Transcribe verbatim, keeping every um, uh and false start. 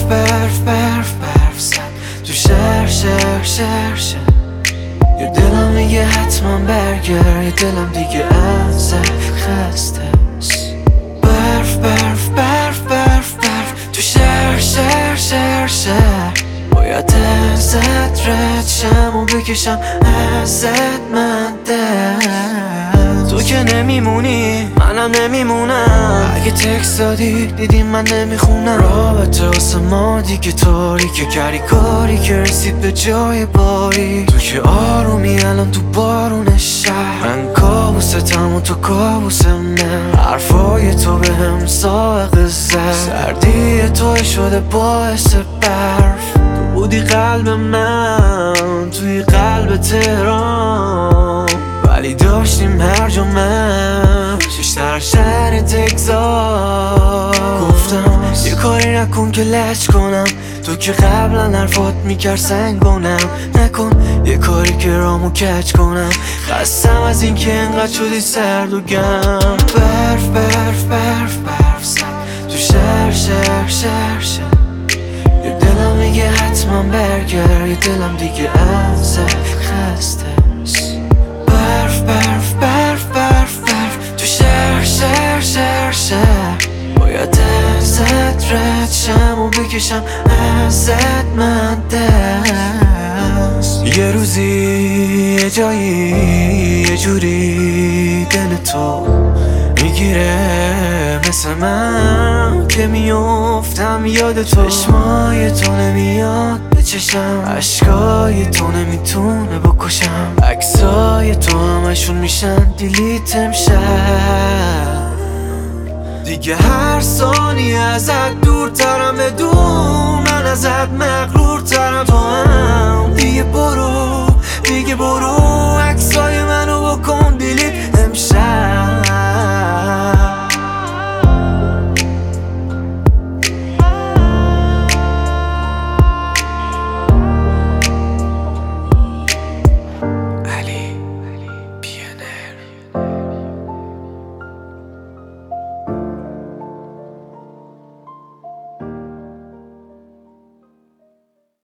برف برف برف زد تو شهر شهر شهر شهر. یه دلم میگه حتما برگر، یه دلم دیگه ازت خسته است. برف برف برف برف برف تو شهر شهر شهر شهر. باید ازت رد شم و بکشم ازت من دست. تو که نمیمونی منم نمیمونم، اگه تکس دادی دیدی من نمیخونم. رابطه واسه ما دیگه تاریکه، کردی کاری که رسید به جای باری. تو که آرومی الان تو بارون شهر، من کابوستم و تو کابوس من. حرفای تو به هم ساق زد، سردی توی شده باعث برف. تو بودی قلب من توی قلب تهران، ولی داشتیم هر جا من ششتر شهر تگزار. گفتم یه کاری نکن که لج کنم، تو که قبلا حرفات میکرد سنگونم. نکن یه کاری که رامو کج کنم، خستم از این که انقدر شدی سرد و گم. برف برف برف برف زد تو شهر شهر شهر شهر. یه دلم میگه حتما برگر، یه دلم دیگه ازت خسته است. برف برف برف برف برف تو شهر شهر شهر شهر. باید ازت رد شم و بکشم ازت من دست. یه روزی یه جایی یه جوری دل تو میگیره مثل من که میافتم یاد تو. چشمای تو نمیاد به چشم، عشقای تو نمیتونه بکشم. عکسای تو همشون میشن دیلیت امشب. دیگه هر ثانیه ازت دورترم، بدون من ازت مغرورترم. تو هم دیگه